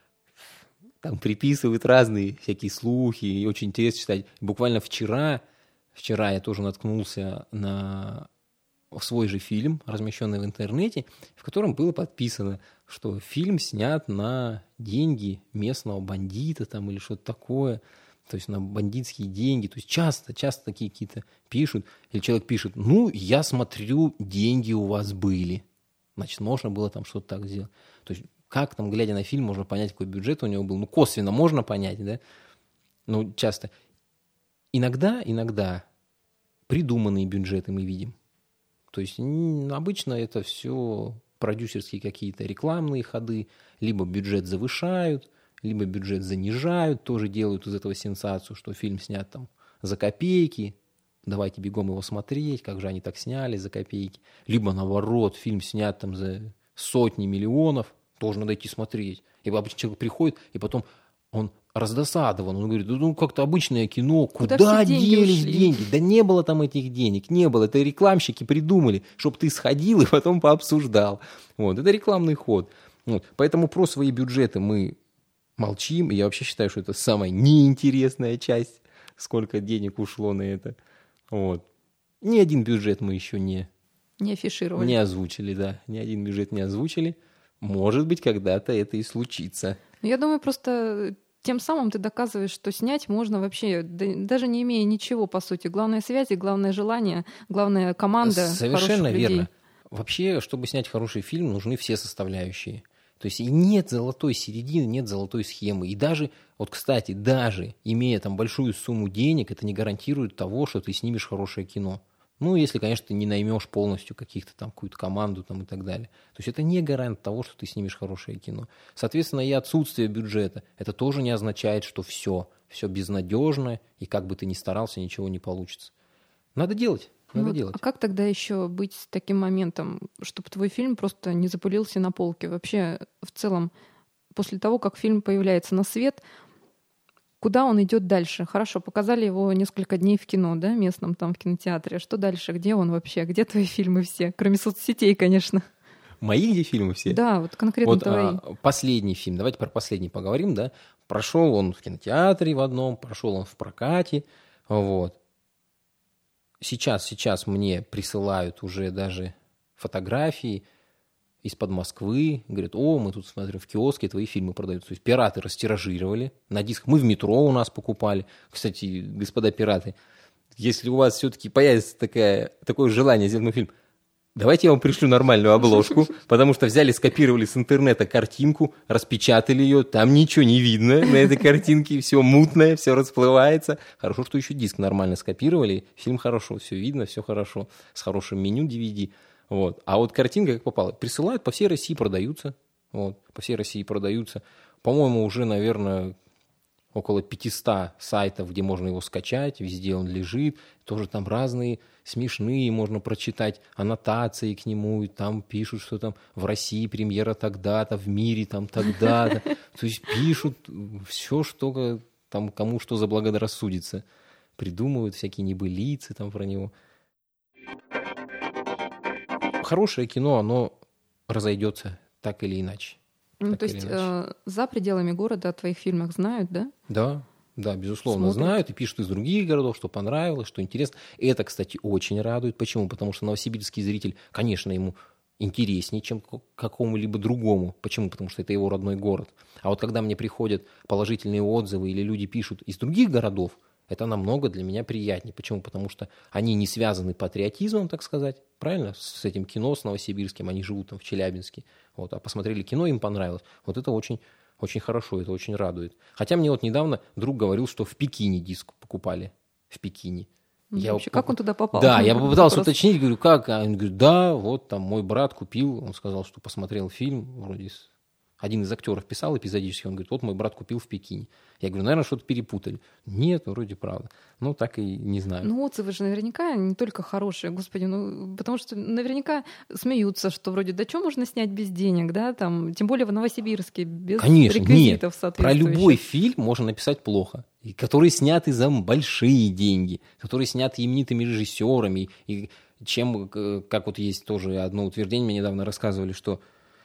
Там приписывают разные всякие слухи, и очень интересно читать. Буквально вчера... Вчера я тоже наткнулся на свой же фильм, размещенный в интернете, в котором было подписано, что фильм снят на деньги местного бандита там, или что-то такое, то есть на бандитские деньги. То есть часто, часто такие какие-то пишут, или человек пишет: ну, я смотрю, деньги у вас были. Значит, можно было там что-то так сделать. То есть как там, глядя на фильм, можно понять, какой бюджет у него был? Ну, косвенно можно понять, да? Ну, часто. Иногда, иногда придуманные бюджеты мы видим. То есть обычно это все продюсерские какие-то рекламные ходы, либо бюджет завышают, либо бюджет занижают, тоже делают из этого сенсацию, что фильм снят там за копейки. давайте бегом его смотреть, как же они так сняли за копейки. Либо наоборот, фильм снят там за сотни миллионов, тоже надо идти смотреть. И обычно человек приходит, и потом он раздосадован, он говорит, ну как-то обычное кино, куда, куда делись деньги, деньги? Да не было там этих денег, не было, это рекламщики придумали, чтобы ты сходил и потом пообсуждал. Вот, это рекламный ход. Вот. Поэтому про свои бюджеты мы молчим, и я вообще считаю, что это самая неинтересная часть, сколько денег ушло на это. Вот. Ни один бюджет мы еще не, не афишировали. Не озвучили, да, ни один бюджет не озвучили. Может быть, когда-то это и случится. Я думаю, просто тем самым ты доказываешь, что снять можно вообще, даже не имея ничего, по сути. Главное связи, главное желание, главная команда. Совершенно хороших верно. людей. Вообще, чтобы снять хороший фильм, нужны все составляющие. То есть и нет золотой середины, нет золотой схемы. И даже, вот, кстати, даже имея там большую сумму денег, это не гарантирует того, что ты снимешь хорошее кино. Ну, если, конечно, ты не наймешь полностью каких-то там, какую-то команду там и так далее. То есть это не гарант того, что ты снимешь хорошее кино. Соответственно, и отсутствие бюджета, это тоже не означает, что все, все безнадежно, и как бы ты ни старался, ничего не получится. Надо делать, надо вот, делать. А как тогда еще быть с таким моментом, чтобы твой фильм просто не запылился на полке? Вообще, в целом, после того, как фильм появляется на свет, куда он идет дальше? Хорошо, показали его несколько дней в кино, да, местном там в кинотеатре. Что дальше? Где он вообще? Где твои фильмы все? Кроме соцсетей, конечно. Мои где фильмы все? Да, вот конкретно вот, твои. А, последний фильм, давайте про последний поговорим, да. Прошел он в кинотеатре в одном, прошел он в прокате, вот. Сейчас, сейчас мне присылают уже даже фотографии из-под Москвы, говорят, о, мы тут смотрим в киоске, твои фильмы продаются. То есть пираты растиражировали на дисках. Мы в метро у нас покупали. Кстати, господа пираты, если у вас все-таки появится такая, такое желание сделать фильм, давайте я вам пришлю нормальную обложку, потому что взяли, скопировали с интернета картинку, распечатали ее, там ничего не видно на этой картинке, все мутное, все расплывается. Хорошо, что еще диск нормально скопировали, фильм хорошо, все видно, все хорошо, с хорошим меню ди ви ди. Вот. А вот картинка как попала. Присылают, по всей России продаются. Вот. По всей России продаются. По-моему, уже, наверное, около пятьсот сайтов, где можно его скачать. Везде он лежит. Тоже там разные смешные, можно прочитать аннотации к нему. И там пишут, что там в России премьера тогда-то, в мире там тогда-то. То есть пишут все, что там кому что заблагорассудится. Придумывают всякие небылицы там про него. Хорошее кино, оно разойдется так или иначе. Ну, так то есть э, за пределами города о твоих фильмах знают, да? Да, да, безусловно, Смотрят. Знают и пишут из других городов, что понравилось, что интересно. И это, кстати, очень радует. Почему? Потому что новосибирский зритель, конечно, ему интереснее, чем какому-либо другому. Почему? Потому что это его родной город. А вот когда мне приходят положительные отзывы или люди пишут из других городов, это намного для меня приятнее. Почему? Потому что они не связаны патриотизмом, так сказать, правильно? С этим кино, с новосибирским, они живут там в Челябинске. Вот, а посмотрели кино, им понравилось. Вот это очень, очень хорошо, это очень радует. Хотя мне вот недавно друг говорил, что в Пекине диск покупали. В Пекине. Я вообще, как он туда попал? Да, я попытался уточнить, говорю, как? А он говорит, да, вот там мой брат купил, он сказал, что посмотрел фильм, вроде один из актеров писал эпизодически, он говорит, вот мой брат купил в Пекине. Я говорю, наверное, что-то перепутали. Нет, вроде правда. Ну, так и не знаю. Ну, отзывы же наверняка не только хорошие, господи, ну, потому что наверняка смеются, что вроде, да что можно снять без денег, да, там, тем более в Новосибирске, без Конечно, реквизитов нет. Про любой фильм можно написать плохо, и который снят за большие деньги, который снят именитыми режиссерами, и чем, как вот есть тоже одно утверждение, мне недавно рассказывали, что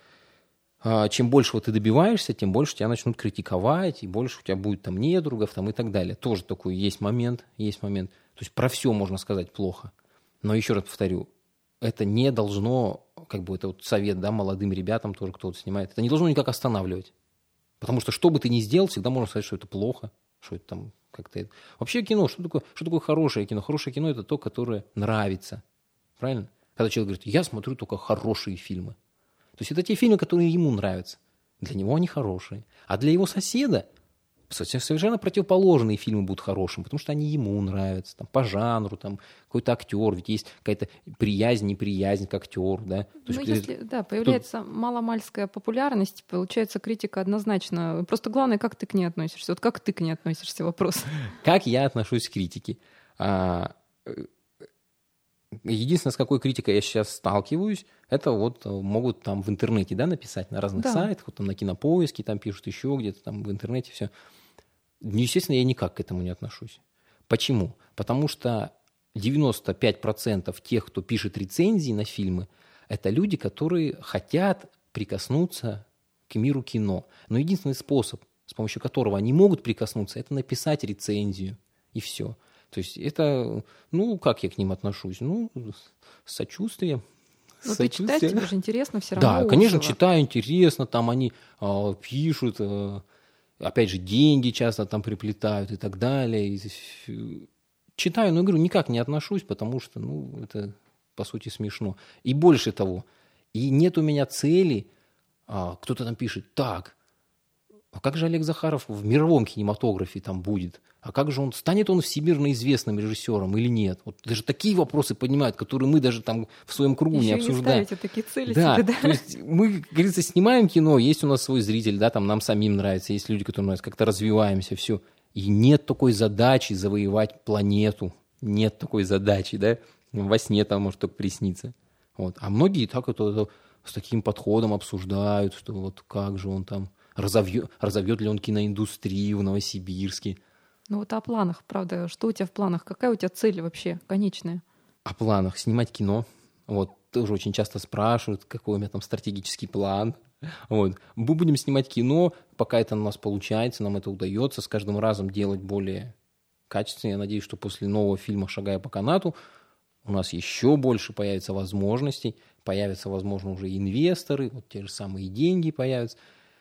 чем больше вот ты добиваешься, тем больше тебя начнут критиковать, и больше у тебя будет там недругов там, и так далее. Тоже такой есть момент, есть момент. То есть про все можно сказать плохо. Но еще раз повторю, это не должно, как бы это вот совет, да, молодым ребятам тоже, кто вот снимает, это не должно никак останавливать. Потому что что бы ты ни сделал, всегда можно сказать, что это плохо, что это там как-то... Это... Вообще кино, что такое, что такое хорошее кино? Хорошее кино – это то, которое нравится. Правильно? Когда человек говорит, я смотрю только хорошие фильмы. То есть это те фильмы, которые ему нравятся. Для него они хорошие. А для его соседа совершенно противоположные фильмы будут хорошими, потому что они ему нравятся. Там, по жанру, там, какой-то актер. Ведь есть какая-то приязнь, неприязнь к актеру. Да? То ну, есть, если да, появляется тут... маломальская популярность, получается критика однозначно. Просто главное, как ты к ней относишься. Вот как ты к ней относишься, вопрос. Как я отношусь к критике? единственное, с какой критикой я сейчас сталкиваюсь, это вот могут там в интернете, да, написать на разных Да. сайтах, вот там на Кинопоиске там пишут, еще где-то там в интернете все. Естественно, я никак к этому не отношусь. Почему? Потому что девяносто пять процентов тех, кто пишет рецензии на фильмы, это люди, которые хотят прикоснуться к миру кино. Но единственный способ, с помощью которого они могут прикоснуться, это написать рецензию, и все. То есть это, ну, как я к ним отношусь? Ну, с сочувствием. Ну, ты читаешь, тебе же интересно все Да, равно. конечно, отзывы. читаю, интересно, там они а, пишут, а, опять же, деньги часто там приплетают и так далее. И, читаю, но, говорю, никак не отношусь, потому что, ну, это, по сути, смешно. И больше того, и нет у меня цели, а, кто-то там пишет, так, а как же Олег Захаров в мировом кинематографе там будет? А как же он, станет он всемирно известным режиссером или нет? Вот даже такие вопросы поднимают, которые мы даже там в своем кругу Еще не и обсуждаем. не ставите такие цели Да, себе, да? то есть мы, как говорится, снимаем кино, есть у нас свой зритель, да, там нам самим нравится, есть люди, которые нравятся, как-то развиваемся, все. И нет такой задачи завоевать планету, нет такой задачи, да, во сне там может только присниться. Вот. А многие так это, это с таким подходом обсуждают, что вот как же он там, разовьет, разовьет ли он киноиндустрию в Новосибирске. Ну вот о планах, правда, что у тебя в планах? Какая у тебя цель вообще конечная? О планах снимать кино. Вот, тоже очень часто спрашивают, какой у меня там стратегический план. Вот. Мы будем снимать кино, пока это у нас получается, нам это удается, с каждым разом делать более качественно. Я надеюсь, что после нового фильма «Шагая по канату» у нас еще больше появится возможностей, появятся, возможно, уже инвесторы, вот те же самые деньги появятся.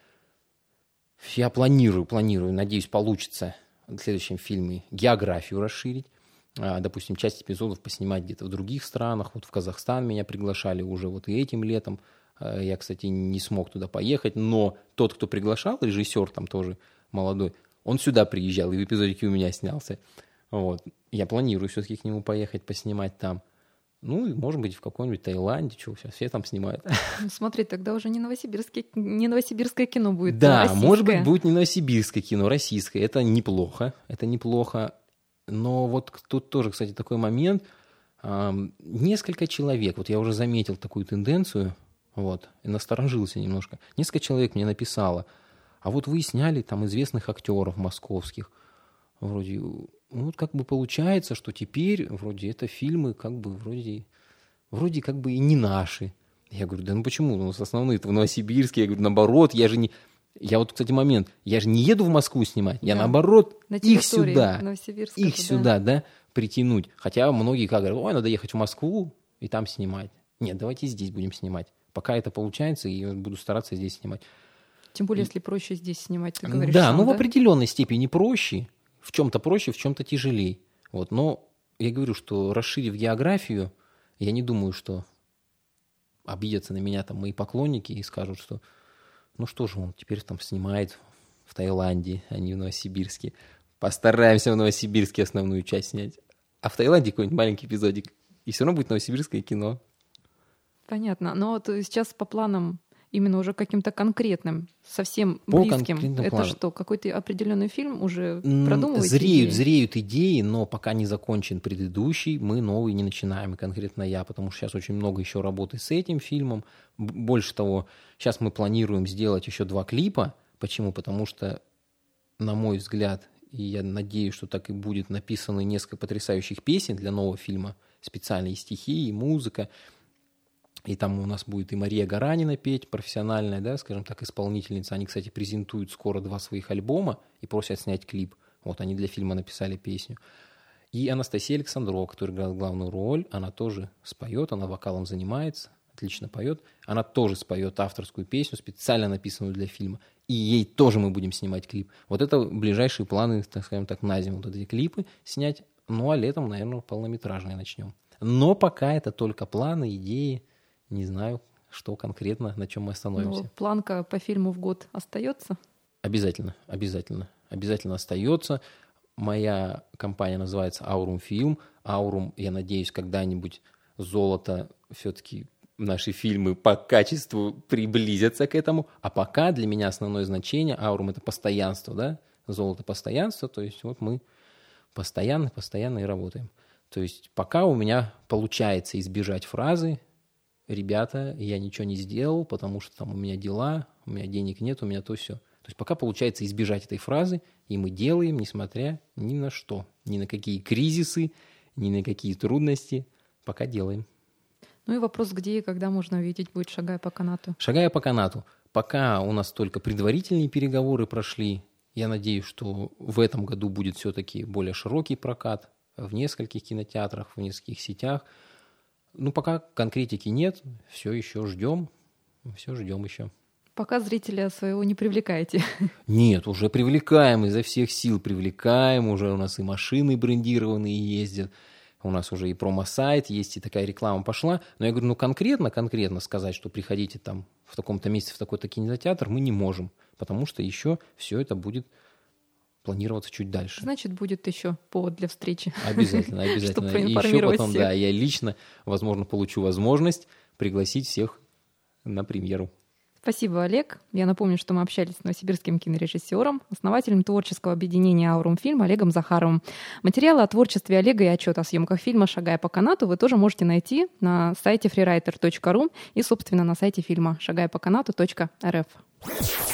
Я планирую, планирую, надеюсь, получится в следующем фильме географию расширить. Допустим, часть эпизодов поснимать где-то в других странах. Вот в Казахстан меня приглашали уже вот и этим летом. Я, кстати, не смог туда поехать, но тот, кто приглашал, режиссер там тоже молодой, он сюда приезжал и в эпизодике у меня снялся. Вот. Я планирую все-таки к нему поехать, поснимать там. Ну, и, может быть, в каком-нибудь Таиланде, что сейчас все там снимают. Ну, смотри, тогда уже не новосибирское, не новосибирское кино будет, да, а российское. Может быть, будет не новосибирское кино, российское. Это неплохо, это неплохо. Но вот тут тоже, кстати, такой момент. Несколько человек, вот я уже заметил такую тенденцию, вот, и насторожился немножко. Несколько человек мне написало, а вот вы сняли там известных актеров московских. Вроде, ну, вот как бы получается, что теперь вроде это фильмы как бы вроде, вроде как бы и не наши. Я говорю, да ну почему? У нас основные-то в Новосибирске. Я говорю, наоборот, я же не... Я вот, кстати, момент, я же не еду в Москву снимать, я, да. наоборот, На их сюда, их да. сюда, да, притянуть. Хотя многие как говорят, ой, надо ехать в Москву и там снимать. Нет, давайте здесь будем снимать. Пока это получается, и я буду стараться здесь снимать. Тем более, и... если проще здесь снимать, ты говоришь Да, сам, ну да? в определенной степени проще, в чем-то проще, в чем-то тяжелее. Вот. Но я говорю, что расширив географию, я не думаю, что обидятся на меня там мои поклонники и скажут, что ну что же он теперь там снимает в Таиланде, а не в Новосибирске. Постараемся в Новосибирске основную часть снять. А в Таиланде какой-нибудь маленький эпизодик. И все равно будет новосибирское кино. Понятно. Но вот сейчас по планам именно уже каким-то конкретным, совсем по близким. Это планам. что, какой-то определенный фильм уже продумываете? Зреют, идеи? зреют идеи, но пока не закончен предыдущий, мы новый не начинаем, и конкретно я, потому что сейчас очень много еще работы с этим фильмом. Больше того, сейчас мы планируем сделать еще два клипа. Почему? Потому что, на мой взгляд, и я надеюсь, что так и будет, написаны несколько потрясающих песен для нового фильма, специальные стихи и музыка. И там у нас будет и Мария Гаранина петь, профессиональная, да, скажем так, исполнительница. Они, кстати, презентуют скоро два своих альбома и просят снять клип. Вот они для фильма написали песню. И Анастасия Александрова, которая играет главную роль, она тоже споет, она вокалом занимается, отлично поет. Она тоже споет авторскую песню, специально написанную для фильма. И ей тоже мы будем снимать клип. Вот это ближайшие планы, так скажем так, на зиму. Вот эти клипы снять. Ну, а летом, наверное, полнометражные начнем. Но пока это только планы, идеи. Не знаю, что конкретно, на чем мы остановимся. Но планка по фильму в год остается? Обязательно, обязательно. Обязательно остается. Моя компания называется Aurum Film. Aurum, я надеюсь, когда-нибудь золото все-таки наши фильмы по качеству приблизятся к этому. А пока для меня основное значение Aurum — это постоянство, да? Золото — постоянство. То есть вот мы постоянно, постоянно и работаем. То есть пока у меня получается избежать фразы «ребята, я ничего не сделал, потому что там у меня дела, у меня денег нет, у меня то все». То есть пока получается избежать этой фразы, и мы делаем, несмотря ни на что, ни на какие кризисы, ни на какие трудности, пока делаем. Ну и вопрос, где и когда можно увидеть будет «Шагая по канату». «Шагая по канату». Пока у нас только предварительные переговоры прошли. Я надеюсь, что в этом году будет все-таки более широкий прокат в нескольких кинотеатрах, в нескольких сетях. Ну, пока конкретики нет, все еще ждем, все ждем еще. Пока зрителя своего не привлекаете. Нет, уже привлекаем, изо всех сил привлекаем, уже у нас и машины брендированные ездят, у нас уже и промо-сайт есть, и такая реклама пошла. Но я говорю, ну конкретно, конкретно сказать, что приходите там в таком-то месте, в такой-то кинотеатр, мы не можем, потому что еще все это будет планироваться чуть дальше. Значит, будет еще повод для встречи. Обязательно, обязательно. Чтобы И еще проинформировать потом, всех. да, я лично, возможно, получу возможность пригласить всех на премьеру. Спасибо, Олег. Я напомню, что мы общались с новосибирским кинорежиссером, основателем творческого объединения «Аурум Фильм» Олегом Захаровым. Материалы о творчестве Олега и отчет о съемках фильма «Шагая по канату» вы тоже можете найти на сайте фрирайтер точка ру и, собственно, на сайте фильма шагая по канату точка эр эф.